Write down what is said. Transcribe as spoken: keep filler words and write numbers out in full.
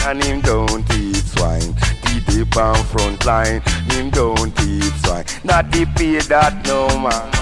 and him don't eat swine. The dip on front line, him don't eat swine. Not the pay that no man.